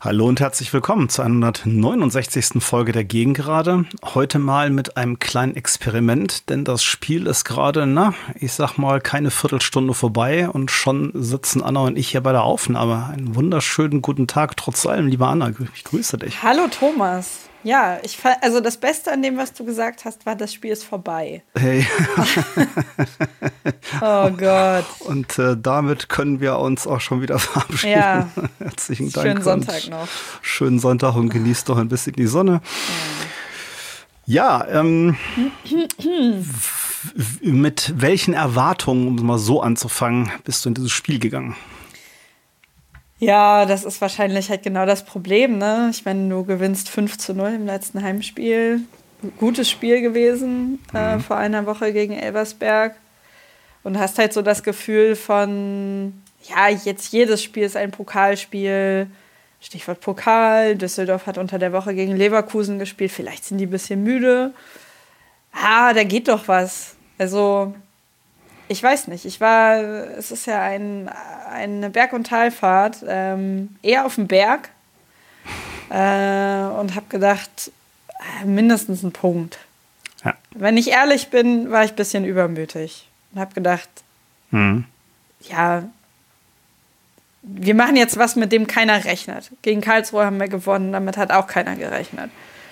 Hallo und herzlich willkommen zur 169. Folge der Gegengerade. Heute mal mit einem kleinen Experiment, denn das Spiel ist gerade, ich sag mal, keine Viertelstunde vorbei und schon sitzen Anna und ich hier bei der Aufnahme. Einen wunderschönen guten Tag trotz allem, liebe Anna. Ich grüße dich. Hallo Thomas. Ja, also das Beste an dem, was du gesagt hast, war, das Spiel ist vorbei. Hey. Oh Gott. Und damit können wir uns auch schon wieder verabschieden. Ja. Herzlichen Dank. Schönen Sonntag noch. Schönen Sonntag und genießt doch ein bisschen die Sonne. Ja, mit welchen Erwartungen, um es mal so anzufangen, bist du in dieses Spiel gegangen? Ja, das ist wahrscheinlich halt genau das Problem, ne? Ich meine, du gewinnst 5-0 im letzten Heimspiel. Gutes Spiel gewesen, vor einer Woche gegen Elversberg. Und hast halt so das Gefühl von, ja, jetzt jedes Spiel ist ein Pokalspiel. Stichwort Pokal. Düsseldorf hat unter der Woche gegen Leverkusen gespielt. Vielleicht sind die ein bisschen müde. Da geht doch was. Also, ich weiß nicht. Es ist ja eine Berg- und Talfahrt. Eher auf dem Berg. Und habe gedacht, mindestens ein Punkt. Ja. Wenn ich ehrlich bin, war ich ein bisschen übermütig. Und habe gedacht, ja, wir machen jetzt was, mit dem keiner rechnet. Gegen Karlsruhe haben wir gewonnen, damit hat auch keiner gerechnet.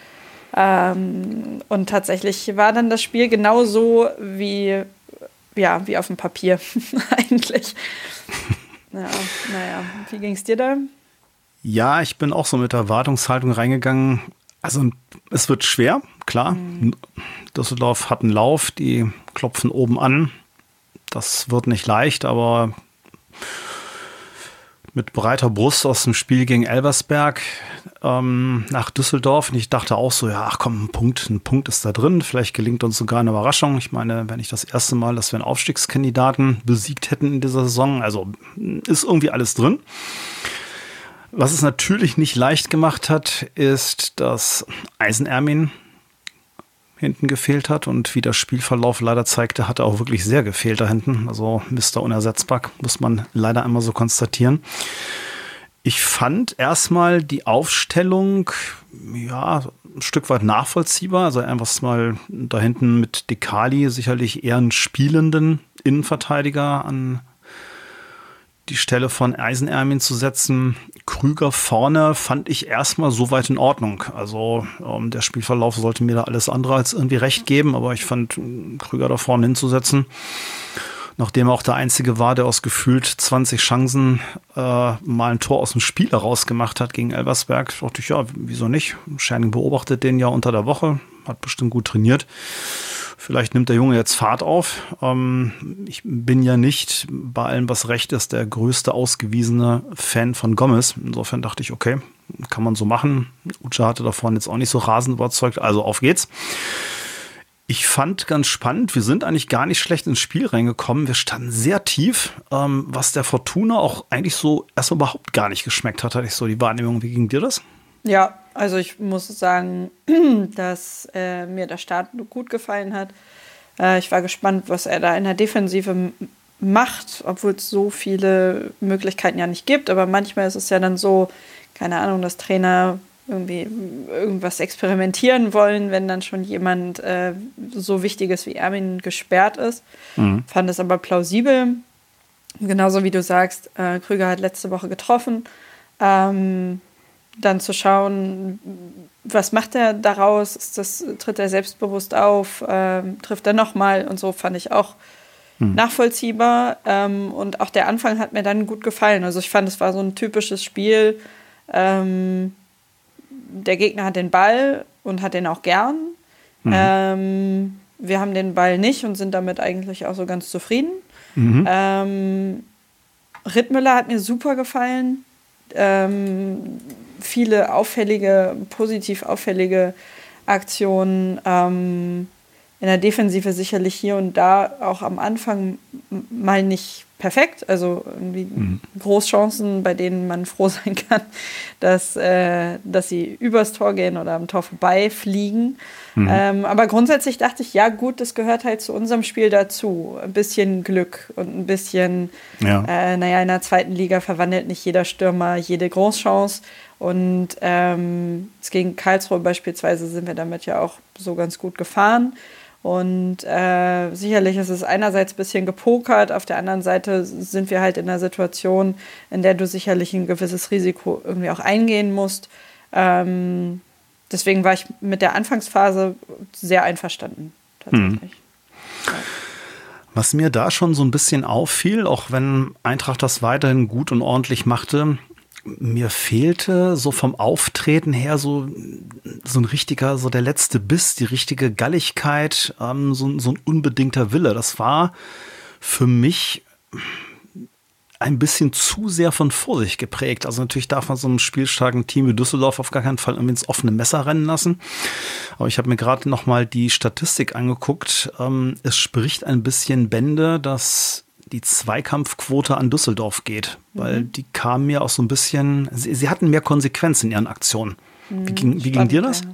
Und tatsächlich war dann das Spiel genauso wie auf dem Papier eigentlich. Ja, wie ging es dir da? Ja, ich bin auch so mit der Erwartungshaltung reingegangen. Also es wird schwer, klar. Düsseldorf hat einen Lauf, die klopfen oben an. Das wird nicht leicht, aber mit breiter Brust aus dem Spiel gegen Elversberg nach Düsseldorf. Und ich dachte auch so, ja, ach komm, ein Punkt ist da drin. Vielleicht gelingt uns sogar eine Überraschung. Ich meine, wenn ich das erste Mal, dass wir einen Aufstiegskandidaten besiegt hätten in dieser Saison, also ist irgendwie alles drin. Was es natürlich nicht leicht gemacht hat, ist, dass Eisenermin hinten gefehlt hat und wie der Spielverlauf leider zeigte, hat er auch wirklich sehr gefehlt da hinten. Also Mr. Unersetzbar, muss man leider einmal so konstatieren. Ich fand erstmal die Aufstellung, ja, ein Stück weit nachvollziehbar. Also einfach mal da hinten mit Dekali sicherlich eher einen spielenden Innenverteidiger an die Stelle von Eisenermin zu setzen. Krüger vorne fand ich erstmal soweit in Ordnung. Also der Spielverlauf sollte mir da alles andere als irgendwie recht geben, aber ich fand, Krüger da vorne hinzusetzen, nachdem er auch der Einzige war, der aus gefühlt 20 Chancen mal ein Tor aus dem Spiel herausgemacht hat gegen Elversberg, dachte ich, ja, wieso nicht? Scherning beobachtet den ja unter der Woche, hat bestimmt gut trainiert. Vielleicht nimmt der Junge jetzt Fahrt auf. Ich bin ja nicht bei allem, was recht ist, der größte ausgewiesene Fan von Gomez. Insofern dachte ich, okay, kann man so machen. Ucha hatte davon jetzt auch nicht so rasend überzeugt, also auf geht's. Ich fand ganz spannend, wir sind eigentlich gar nicht schlecht ins Spiel reingekommen. Wir standen sehr tief, was der Fortuna auch eigentlich so erstmal überhaupt gar nicht geschmeckt hat, hatte ich so die Wahrnehmung. Wie ging dir das? Ja, also ich muss sagen, dass mir der Start gut gefallen hat. Ich war gespannt, was er da in der Defensive macht, obwohl es so viele Möglichkeiten ja nicht gibt. Aber manchmal ist es ja dann so, keine Ahnung, dass Trainer irgendwie irgendwas experimentieren wollen, wenn dann schon jemand so Wichtiges wie Ermin gesperrt ist. Fand es aber plausibel. Genauso wie du sagst, Krüger hat letzte Woche getroffen. Dann zu schauen, was macht er daraus? Tritt er selbstbewusst auf? Trifft er nochmal? Und so fand ich auch nachvollziehbar. Und auch der Anfang hat mir dann gut gefallen. Also ich fand, es war so ein typisches Spiel. Der Gegner hat den Ball und hat den auch gern. Wir haben den Ball nicht und sind damit eigentlich auch so ganz zufrieden. Rittmüller hat mir super gefallen. Viele positiv auffällige Aktionen. In der Defensive sicherlich hier und da auch am Anfang mal nicht perfekt. Also irgendwie Großchancen, bei denen man froh sein kann, dass sie übers Tor gehen oder am Tor vorbei fliegen. Aber grundsätzlich dachte ich, ja gut, das gehört halt zu unserem Spiel dazu. Ein bisschen Glück und ein bisschen, in der zweiten Liga verwandelt nicht jeder Stürmer jede Großchance. Und gegen Karlsruhe beispielsweise sind wir damit ja auch so ganz gut gefahren. Und sicherlich ist es einerseits ein bisschen gepokert, auf der anderen Seite sind wir halt in einer Situation, in der du sicherlich ein gewisses Risiko irgendwie auch eingehen musst. Deswegen war ich mit der Anfangsphase sehr einverstanden, tatsächlich. Was mir da schon so ein bisschen auffiel, auch wenn Eintracht das weiterhin gut und ordentlich machte, mir fehlte so vom Auftreten her so ein richtiger, so der letzte Biss, die richtige Galligkeit, so ein unbedingter Wille. Das war für mich ein bisschen zu sehr von Vorsicht geprägt. Also natürlich darf man so einem spielstarken Team wie Düsseldorf auf gar keinen Fall irgendwie ins offene Messer rennen lassen. Aber ich habe mir gerade noch mal die Statistik angeguckt. Es spricht ein bisschen Bände, dass die Zweikampfquote an Düsseldorf geht, weil die kamen mir auch so ein bisschen, sie hatten mehr Konsequenz in ihren Aktionen. Wie ging dir das?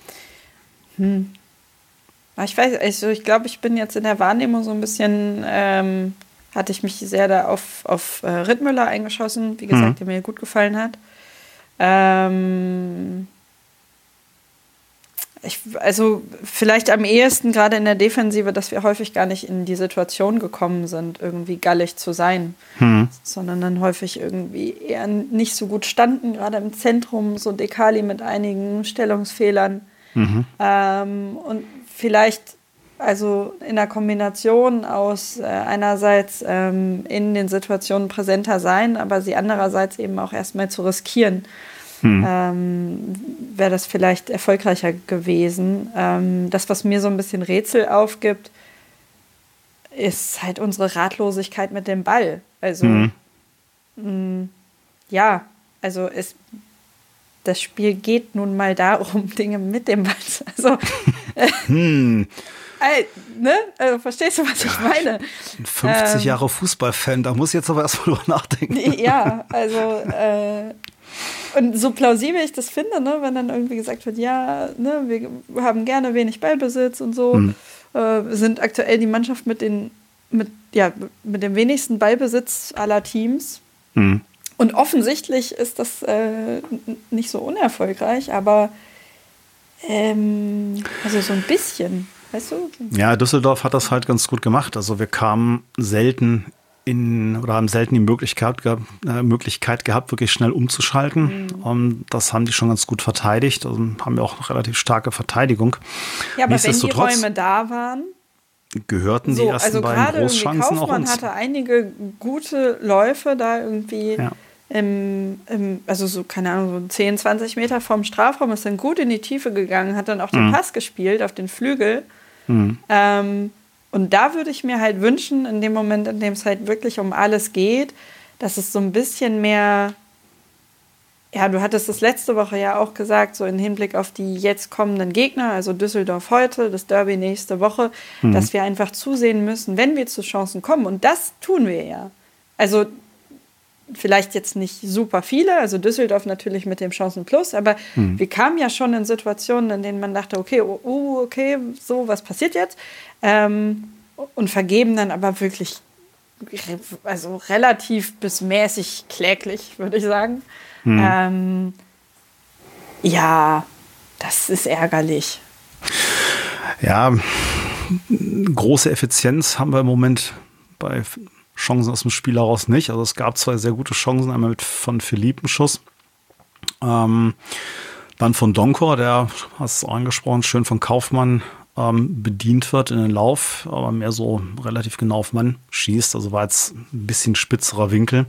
Ich weiß, also ich glaube, ich bin jetzt in der Wahrnehmung so ein bisschen, hatte ich mich sehr da auf Rittmüller eingeschossen, wie gesagt, der mir gut gefallen hat. Also vielleicht am ehesten gerade in der Defensive, dass wir häufig gar nicht in die Situation gekommen sind, irgendwie gallig zu sein, sondern dann häufig irgendwie eher nicht so gut standen, gerade im Zentrum, so Dekali mit einigen Stellungsfehlern. Und vielleicht also in der Kombination aus einerseits in den Situationen präsenter sein, aber sie andererseits eben auch erstmal zu riskieren. Wäre das vielleicht erfolgreicher gewesen. Das, was mir so ein bisschen Rätsel aufgibt, ist halt unsere Ratlosigkeit mit dem Ball. Also, das Spiel geht nun mal darum, Dinge mit dem Ball zu. Also, Also, verstehst du, was ich meine? Ein 50 Jahre Fußballfan, da muss ich jetzt aber erstmal drüber nachdenken. Ja, also und so plausibel ich das finde, ne, wenn dann irgendwie gesagt wird, ja, ne, wir haben gerne wenig Ballbesitz und so, sind aktuell die Mannschaft mit dem wenigsten Ballbesitz aller Teams. Und offensichtlich ist das nicht so unerfolgreich, aber also so ein bisschen, weißt du? Ja, Düsseldorf hat das halt ganz gut gemacht. Also wir kamen selten haben selten die Möglichkeit gehabt, wirklich schnell umzuschalten. Das haben die schon ganz gut verteidigt. Also haben wir auch eine relativ starke Verteidigung. Ja, aber wenn die Räume da waren, gehörten die ersten beiden Großchancen auch uns. Kaufmann hatte einige gute Läufe da irgendwie also so, keine Ahnung, so 10, 20 Meter vom Strafraum, ist dann gut in die Tiefe gegangen, hat dann auch den Pass gespielt auf den Flügel. Und da würde ich mir halt wünschen, in dem Moment, in dem es halt wirklich um alles geht, dass es so ein bisschen mehr, ja, du hattest das letzte Woche ja auch gesagt, so im Hinblick auf die jetzt kommenden Gegner, also Düsseldorf heute, das Derby nächste Woche, dass wir einfach zusehen müssen, wenn wir zu Chancen kommen. Und das tun wir ja. Also vielleicht jetzt nicht super viele, also Düsseldorf natürlich mit dem Chancenplus, aber wir kamen ja schon in Situationen, in denen man dachte, okay, so, was passiert jetzt? Und vergeben dann aber wirklich, also relativ bis mäßig kläglich, würde ich sagen. Ja, das ist ärgerlich. Ja, große Effizienz haben wir im Moment bei Chancen aus dem Spiel heraus nicht. Also es gab zwei sehr gute Chancen, einmal von Philippe einen Schuss, dann von Donkor, der, hast du auch angesprochen, schön von Kaufmann bedient wird in den Lauf, aber mehr so relativ genau auf Mann schießt. Also war jetzt ein bisschen spitzerer Winkel.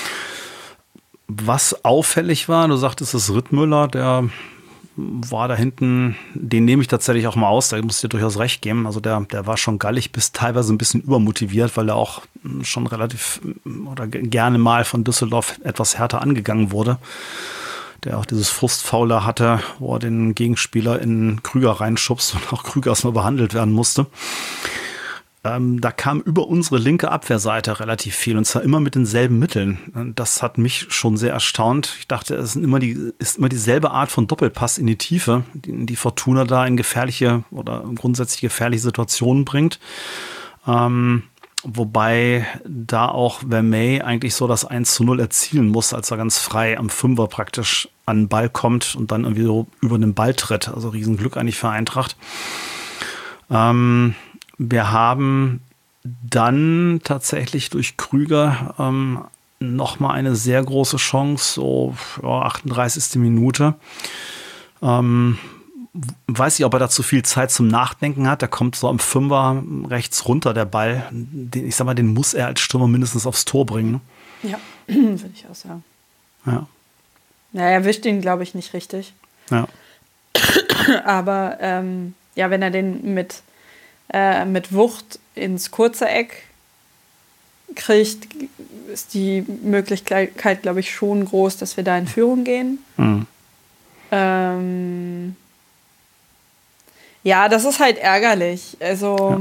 Was auffällig war, du sagtest, es ist Rittmüller, der war da hinten, den nehme ich tatsächlich auch mal aus, da muss ich dir durchaus recht geben. Also der war schon gallig bis teilweise ein bisschen übermotiviert, weil er auch schon relativ oder gerne mal von Düsseldorf etwas härter angegangen wurde. Der auch dieses Frustfauler hatte, wo er den Gegenspieler in Krüger reinschubst und auch Krüger erstmal behandelt werden musste. Da kam über unsere linke Abwehrseite relativ viel und zwar immer mit denselben Mitteln. Und das hat mich schon sehr erstaunt. Ich dachte, es ist immer dieselbe Art von Doppelpass in die Tiefe, die Fortuna da in gefährliche oder grundsätzlich gefährliche Situationen bringt. Wobei da auch Vermey eigentlich so das 1:0 erzielen muss, als er ganz frei am Fünfer praktisch an den Ball kommt und dann irgendwie so über den Ball tritt. Also Riesenglück eigentlich für Eintracht. Wir haben dann tatsächlich durch Krüger nochmal eine sehr große Chance, so 38. Minute. Weiß nicht, ob er da zu viel Zeit zum Nachdenken hat. Der kommt so am Fünfer rechts runter, der Ball. Den muss er als Stürmer mindestens aufs Tor bringen. Ja, würde ich auch sagen. Ja. Ja, er erwischt ihn, glaube ich, nicht richtig. Ja. Aber wenn er den mit Wucht ins kurze Eck kriegt, ist die Möglichkeit, glaube ich, schon groß, dass wir da in Führung gehen. Mhm. Ja, das ist halt ärgerlich. Also,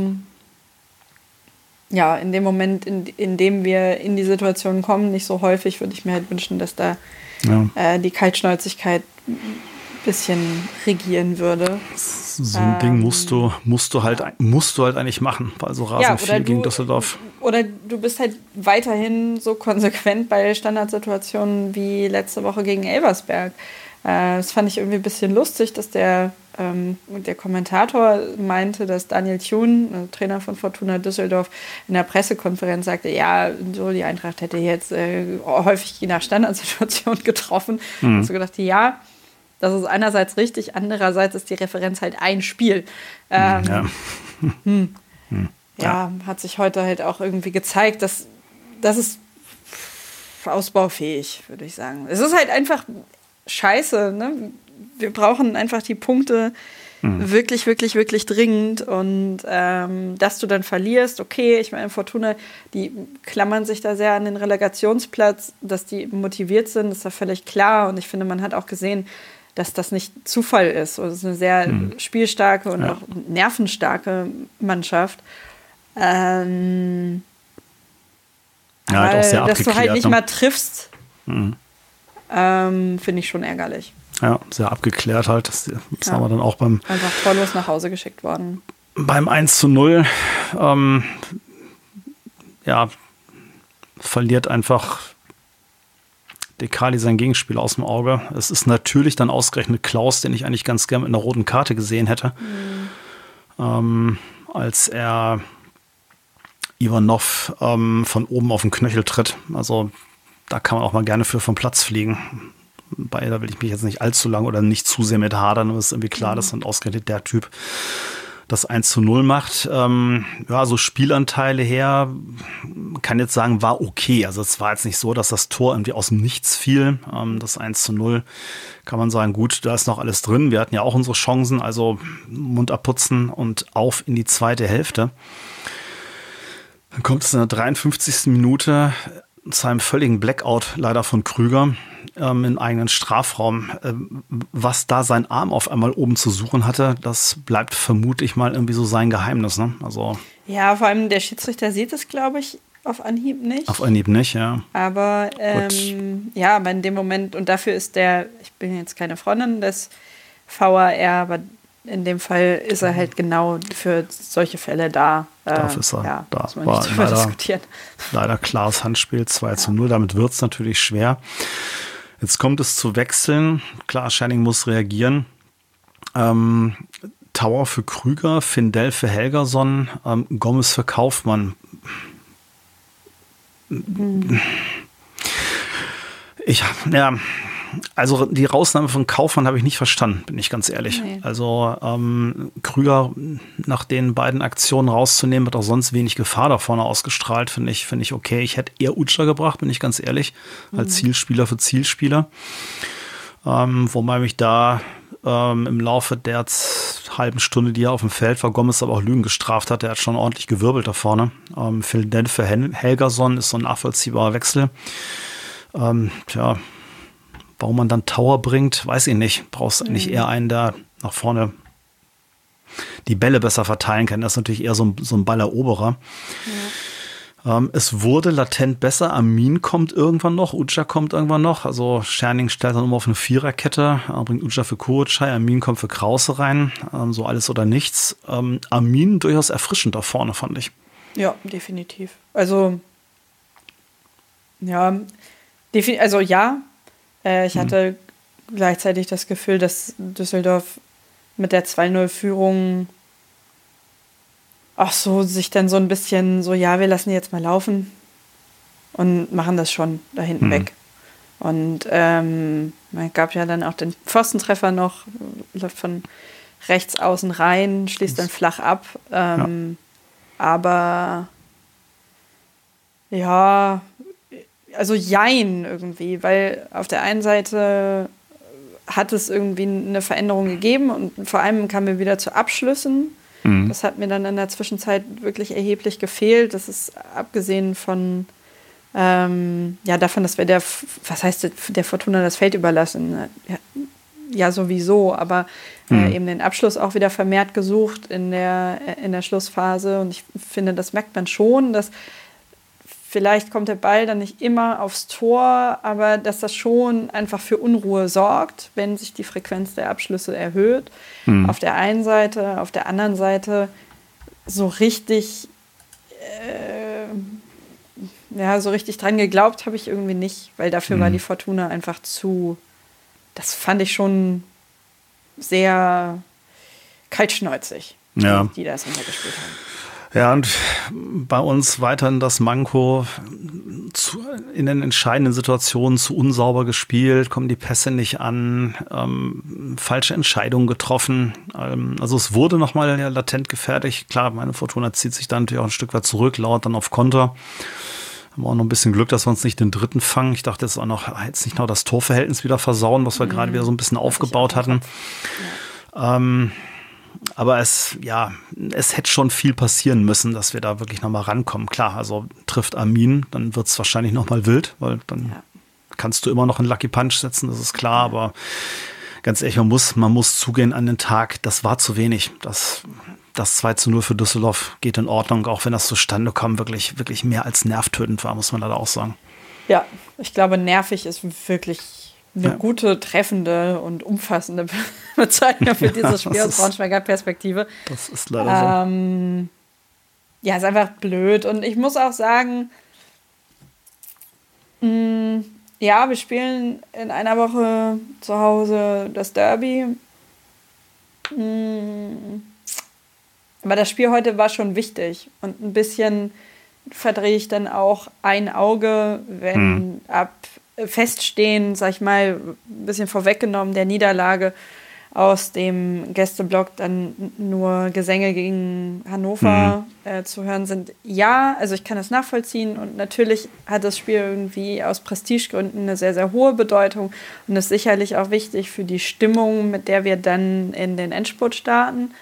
ja, in dem Moment, in dem wir in die Situation kommen, nicht so häufig, würde ich mir halt wünschen, dass da die Kaltschnäuzigkeit ein bisschen regieren würde. So ein Ding musst du halt eigentlich machen, weil so rasend viel gegen Düsseldorf. Oder du bist halt weiterhin so konsequent bei Standardsituationen wie letzte Woche gegen Elversberg. Das fand ich irgendwie ein bisschen lustig, dass der Kommentator meinte, dass Daniel Thun, Trainer von Fortuna Düsseldorf, in der Pressekonferenz sagte, ja, so die Eintracht hätte jetzt häufig je nach Standardsituation getroffen. Mhm. Also gedacht, ja, das ist einerseits richtig, andererseits ist die Referenz halt ein Spiel. Ja, hat sich heute halt auch irgendwie gezeigt, dass das ist ausbaufähig, würde ich sagen. Es ist halt einfach scheiße, ne? Wir brauchen einfach die Punkte wirklich, wirklich, wirklich dringend. Und dass du dann verlierst, okay, ich meine, Fortuna, die klammern sich da sehr an den Relegationsplatz, dass die motiviert sind, ist ja völlig klar. Und ich finde, man hat auch gesehen, dass das nicht Zufall ist. Also es ist eine sehr spielstarke und auch nervenstarke Mannschaft. Halt auch sehr dass du halt nicht mal triffst, finde ich schon ärgerlich. Ja, sehr abgeklärt halt. Das haben wir dann auch einfach torlos nach Hause geschickt worden. Beim 1:0 verliert einfach Dekali sein Gegenspiel aus dem Auge. Es ist natürlich dann ausgerechnet Klaus, den ich eigentlich ganz gern mit einer roten Karte gesehen hätte. Als er Ivanov von oben auf den Knöchel tritt. Also da kann man auch mal gerne vom Platz fliegen. Da will ich mich jetzt nicht allzu lang oder nicht zu sehr mit hadern, aber es ist irgendwie klar, dass dann ausgerechnet der Typ das 1:0 macht. So Spielanteile her, kann jetzt sagen, war okay. Also es war jetzt nicht so, dass das Tor irgendwie aus dem Nichts fiel. Das 1:0 kann man sagen, gut, da ist noch alles drin. Wir hatten ja auch unsere Chancen, also Mund abputzen und auf in die zweite Hälfte. Dann kommt es in der 53. Minute zu einem völligen Blackout leider von Krüger im eigenen Strafraum. Was da sein Arm auf einmal oben zu suchen hatte, das bleibt vermutlich mal irgendwie so sein Geheimnis. Ne? Also, ja, vor allem der Schiedsrichter sieht es, glaube ich, auf Anhieb nicht. Auf Anhieb nicht, ja. Aber aber in dem Moment, und dafür ist ich bin jetzt keine Freundin des VAR, aber in dem Fall ist er halt genau für solche Fälle da. Dafür ist er da. Muss man nicht drüber diskutieren. Leider klares Handspiel, 2:0. Damit wird es natürlich schwer. Jetzt kommt es zu Wechseln. Klar, Schenning muss reagieren. Tauer für Krüger, Findell für Helgason, Gomez für Kaufmann. Also die Rausnahme von Kaufmann habe ich nicht verstanden, bin ich ganz ehrlich. Nee. Also Krüger nach den beiden Aktionen rauszunehmen, wird auch sonst wenig Gefahr da vorne ausgestrahlt, finde ich okay. Ich hätte eher Utscher gebracht, bin ich ganz ehrlich, als Zielspieler für Zielspieler. Wobei mich da im Laufe der halben Stunde, die er auf dem Feld war, Gomez aber auch Lügen gestraft hat. Der hat schon ordentlich gewirbelt da vorne. Phil Dent für Helgason ist so ein nachvollziehbarer Wechsel. Warum man dann Tauer bringt, weiß ich nicht. Brauchst eigentlich eher einen, der nach vorne die Bälle besser verteilen kann. Das ist natürlich eher so ein Balleroberer. Es wurde latent besser. Amin kommt irgendwann noch, Uca kommt irgendwann noch. Also Scherning stellt dann immer auf eine Viererkette, bringt Uca für Kurucay, Amin kommt für Krause rein. So alles oder nichts. Amin durchaus erfrischend da vorne, fand ich. Ja, definitiv. Also, ja, ich hatte gleichzeitig das Gefühl, dass Düsseldorf mit der 2-0-Führung sich dann so ein bisschen so, ja, wir lassen die jetzt mal laufen und machen das schon da hinten weg. Und man gab ja dann auch den Pfostentreffer noch, läuft von rechts außen rein, schließt dann flach ab. Aber ja, also jein irgendwie, weil auf der einen Seite hat es irgendwie eine Veränderung gegeben und vor allem kamen wir wieder zu Abschlüssen. Das hat mir dann in der Zwischenzeit wirklich erheblich gefehlt. Das ist abgesehen von davon, dass wir der Fortuna das Feld überlassen. Ja, sowieso, aber eben den Abschluss auch wieder vermehrt gesucht in der Schlussphase. Und ich finde, das merkt man schon, dass vielleicht kommt der Ball dann nicht immer aufs Tor, aber dass das schon einfach für Unruhe sorgt, wenn sich die Frequenz der Abschlüsse erhöht. Auf der einen Seite, auf der anderen Seite so richtig dran geglaubt habe ich irgendwie nicht, weil dafür war die Fortuna einfach das fand ich schon sehr kaltschnäuzig, die das hintergespielt haben. Ja, und bei uns weiterhin das Manko in den entscheidenden Situationen zu unsauber gespielt, kommen die Pässe nicht an, falsche Entscheidungen getroffen. Also es wurde nochmal latent gefährlich. Klar, meine Fortuna zieht sich dann natürlich auch ein Stück weit zurück, lauert dann auf Konter. Haben auch noch ein bisschen Glück, dass wir uns nicht den dritten fangen. Ich dachte jetzt auch noch, jetzt nicht noch das Torverhältnis wieder versauen, was wir gerade wieder so ein bisschen aufgebaut hatten. Ja. Aber es hätte schon viel passieren müssen, dass wir da wirklich nochmal rankommen. Klar, also trifft Amin, dann wird es wahrscheinlich nochmal wild, weil dann kannst du immer noch einen Lucky Punch setzen, das ist klar. Aber ganz ehrlich, man muss zugehen an den Tag, das war zu wenig. Das 2-0 für Düsseldorf geht in Ordnung, auch wenn das zustande kam, wirklich, wirklich mehr als nervtötend war, muss man leider auch sagen. Ja, ich glaube, nervig ist wirklich eine gute, treffende und umfassende Bezeichnung für dieses Spiel aus Braunschweiger Perspektive. Das ist leider so. Ist einfach blöd. Und ich muss auch sagen, wir spielen in einer Woche zu Hause das Derby. Aber das Spiel heute war schon wichtig. Und ein bisschen verdrehe ich dann auch ein Auge, wenn feststehen, sag ich mal, ein bisschen vorweggenommen der Niederlage aus dem Gästeblock dann nur Gesänge gegen Hannover zu hören sind. Ja, also ich kann das nachvollziehen und natürlich hat das Spiel irgendwie aus Prestigegründen eine sehr, sehr hohe Bedeutung und ist sicherlich auch wichtig für die Stimmung, mit der wir dann in den Endspurt starten.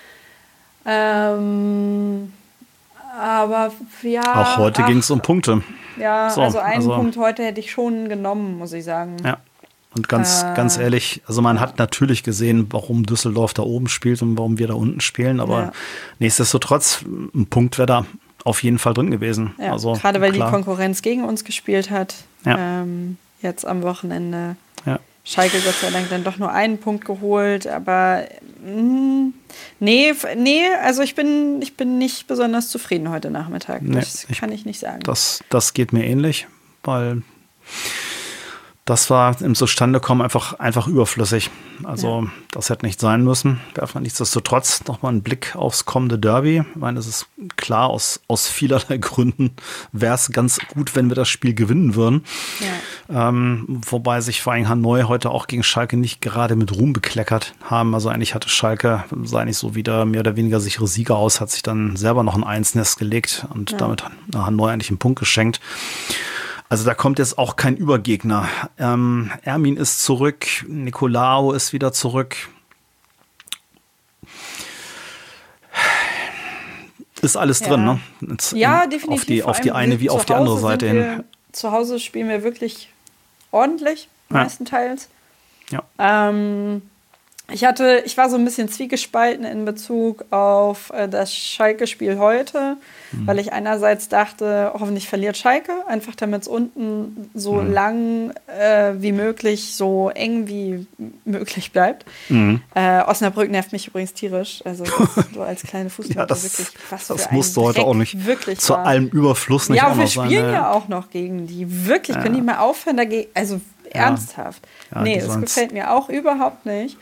Aber ja. Auch heute ging es um Punkte. Ja, also einen Punkt heute hätte ich schon genommen, muss ich sagen. Ja. Und ganz ehrlich, also man hat natürlich gesehen, warum Düsseldorf da oben spielt und warum wir da unten spielen, aber nichtsdestotrotz, ein Punkt wäre da auf jeden Fall drin gewesen. Ja, also, gerade weil die Konkurrenz gegen uns gespielt hat, jetzt am Wochenende. Ja. Schalke Gott sei Dank dann doch nur einen Punkt geholt, aber nee, also ich bin nicht besonders zufrieden heute Nachmittag. Das kann ich nicht sagen. Das geht mir ähnlich, weil das war im Zustandekommen einfach überflüssig. Also das hätte nicht sein müssen. Werfen wir nichtsdestotrotz nochmal einen Blick aufs kommende Derby. Ich meine, es ist klar, aus vielerlei Gründen wäre es ganz gut, wenn wir das Spiel gewinnen würden. Ja. Wobei sich vor allem Hanoi heute auch gegen Schalke nicht gerade mit Ruhm bekleckert haben. Also eigentlich hatte Schalke, sah nicht so wieder mehr oder weniger sichere Sieger aus, hat sich dann selber noch ein Einsnest gelegt und damit Hanoi eigentlich einen Punkt geschenkt. Also da kommt jetzt auch kein Übergegner. Ermin ist zurück, Nicolaou ist wieder zurück. Ist alles drin, ne? Jetzt definitiv. Auf die eine wie auf die andere Seite hin. Zu Hause spielen wir wirklich ordentlich, meistenteils. Ja. Ich war so ein bisschen zwiegespalten in Bezug auf das Schalke-Spiel heute, weil ich einerseits dachte, hoffentlich verliert Schalke, einfach damit es unten so lang wie möglich, so eng wie möglich bleibt. Osnabrück nervt mich übrigens tierisch, also das, so als kleine Fußball wirklich was das für musst du heute auch nicht wirklich zu allem Überfluss nicht auch noch sein. Ja, wir spielen ja auch noch gegen die, wirklich, können die mal aufhören dagegen, also ernsthaft. Ja, nee, das gefällt mir auch überhaupt nicht.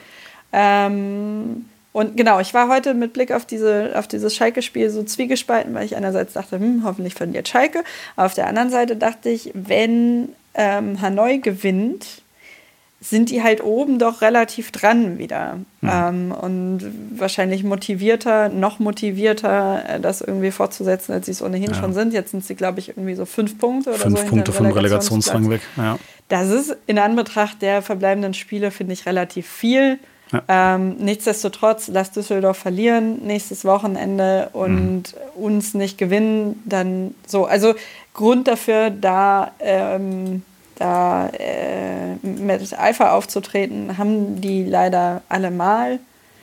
Und genau, ich war heute mit Blick auf dieses Schalke-Spiel so zwiegespalten, weil ich einerseits dachte, hoffentlich verliert Schalke. Aber auf der anderen Seite dachte ich, wenn Hanoi gewinnt, sind die halt oben doch relativ dran wieder. Und wahrscheinlich noch motivierter, das irgendwie fortzusetzen, als sie es ohnehin schon sind. Jetzt sind sie, glaube ich, irgendwie so 5 Punkte oder so. 5 Punkte vom Relegationsrang weg, ja. Das ist in Anbetracht der verbleibenden Spiele, finde ich, relativ viel. Ja. Nichtsdestotrotz, lass Düsseldorf verlieren nächstes Wochenende und uns nicht gewinnen, dann so. Also Grund dafür, da mit Eifer aufzutreten, haben die leider allemal.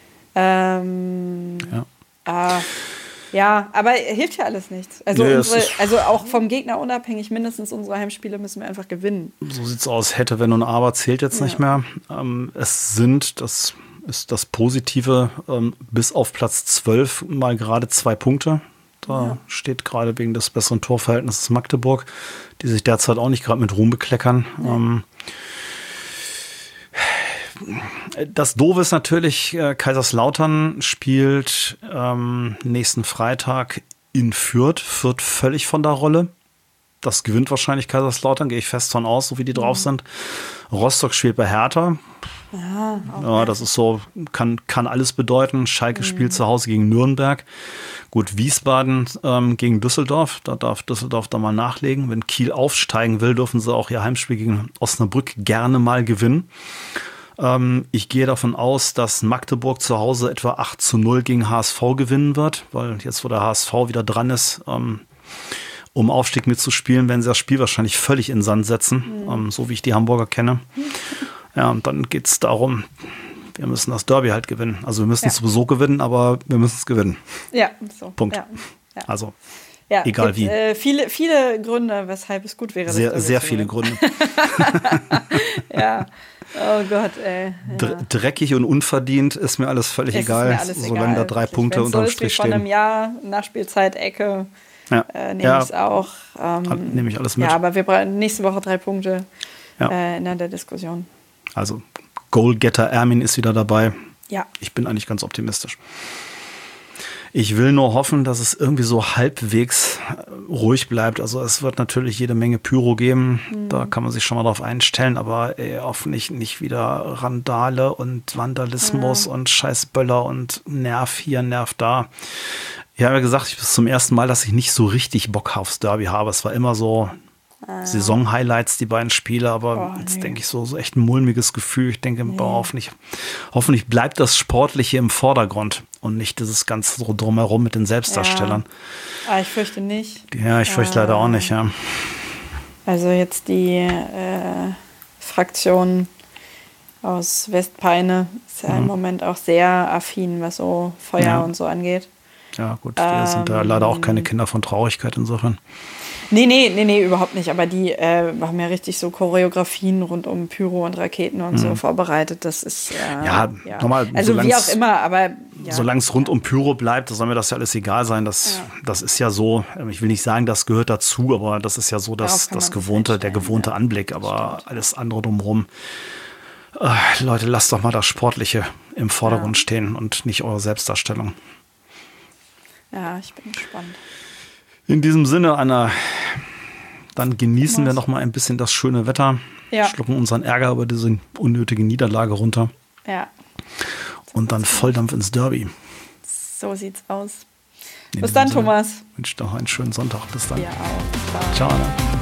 Ja, aber hilft ja alles nichts. Also, also auch vom Gegner unabhängig, mindestens unsere Heimspiele müssen wir einfach gewinnen. So sieht's aus. Hätte, wenn und aber zählt jetzt nicht mehr. Das ist das Positive, bis auf Platz 12 mal gerade 2 Punkte. Da steht gerade wegen des besseren Torverhältnisses Magdeburg, die sich derzeit auch nicht gerade mit Ruhm bekleckern. Das Doofe ist natürlich, Kaiserslautern spielt nächsten Freitag in Fürth. Fürth völlig von der Rolle. Das gewinnt wahrscheinlich Kaiserslautern, gehe ich fest von aus, so wie die drauf sind. Rostock spielt bei Hertha. Ja, das ist so, kann alles bedeuten. Schalke spielt zu Hause gegen Nürnberg. Gut, Wiesbaden gegen Düsseldorf. Da darf Düsseldorf da mal nachlegen. Wenn Kiel aufsteigen will, dürfen sie auch ihr Heimspiel gegen Osnabrück gerne mal gewinnen. Ich gehe davon aus, dass Magdeburg zu Hause etwa 8-0 gegen HSV gewinnen wird, weil jetzt, wo der HSV wieder dran ist, um Aufstieg mitzuspielen, werden sie das Spiel wahrscheinlich völlig in den Sand setzen, so wie ich die Hamburger kenne. Ja, und dann geht es darum, wir müssen das Derby halt gewinnen. Also wir müssen es sowieso gewinnen, aber wir müssen es gewinnen. Ja, so. Punkt. Ja. Also ja, egal wie. Viele Gründe, weshalb es gut wäre. Sehr viele Gründe. Ja. Oh Gott, ey. Ja. Dreckig und unverdient ist mir alles völlig egal, solange da 3 Punkte unterm Strich stehen. Vor einem Jahr, Nachspielzeit-Ecke, nehme ich es auch. Nehme ich alles mit. Ja, aber wir brauchen nächste Woche 3 Punkte in der Diskussion. Also Goalgetter Ermin ist wieder dabei. Ja. Ich bin eigentlich ganz optimistisch. Ich will nur hoffen, dass es irgendwie so halbwegs ruhig bleibt. Also es wird natürlich jede Menge Pyro geben. Da kann man sich schon mal drauf einstellen. Aber hoffentlich nicht wieder Randale und Vandalismus und Scheißböller und Nerv hier, Nerv da. Ich habe ja gesagt, es ist zum ersten Mal, dass ich nicht so richtig Bock aufs Derby habe. Es war immer so Saison-Highlights, die beiden Spiele, aber jetzt denke ich so echt ein mulmiges Gefühl. Ich denke, hoffentlich bleibt das Sportliche im Vordergrund und nicht dieses ganze so drumherum mit den Selbstdarstellern. Ja. Ich fürchte nicht. Ja, ich fürchte leider auch nicht, ja. Also jetzt die Fraktion aus Westpeine ist ja im Moment auch sehr affin, was so Feuer und so angeht. Ja, gut, wir sind da leider auch keine Kinder von Traurigkeit insofern. Nee, überhaupt nicht. Aber die haben ja richtig so Choreografien rund um Pyro und Raketen und so vorbereitet. Das ist normal. Also wie auch immer, aber solange es rund um Pyro bleibt, soll mir das ja alles egal sein. Das ist ja so, ich will nicht sagen, das gehört dazu, aber das ist ja so der gewohnte Anblick. Aber alles andere drumherum. Leute, lasst doch mal das Sportliche im Vordergrund stehen und nicht eure Selbstdarstellung. Ja, ich bin gespannt. In diesem Sinne, Anna, dann genießen wir noch mal ein bisschen das schöne Wetter, schlucken unseren Ärger über diese unnötige Niederlage runter. Ja. Und dann Volldampf ins Derby. So sieht's aus. Bis dann, Thomas. Ich wünsche dir noch einen schönen Sonntag. Bis dann. Ja auch. Ciao, Anna.